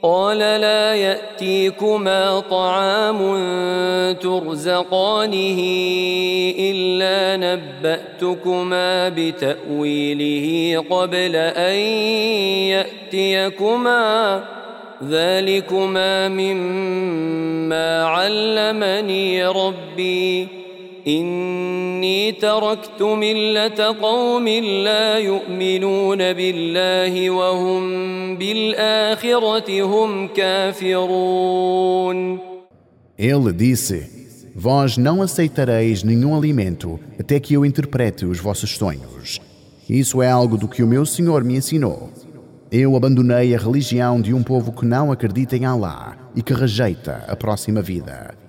قال لا يأتيكما طعام ترزقانه إلا نبأتكما بتأويله قبل أن يأتيكما ذلكما مما علمني ربي إني تركت ملة قوم لا يؤمنون بالله وهم بالآخرة هم كافرون. Ele disse: Vós não aceitareis nenhum alimento até que eu interprete os vossos sonhos. Isso é algo do que o meu Senhor me ensinou. Eu abandonei a religião de um povo que não acredita em Allah e que rejeita a próxima vida.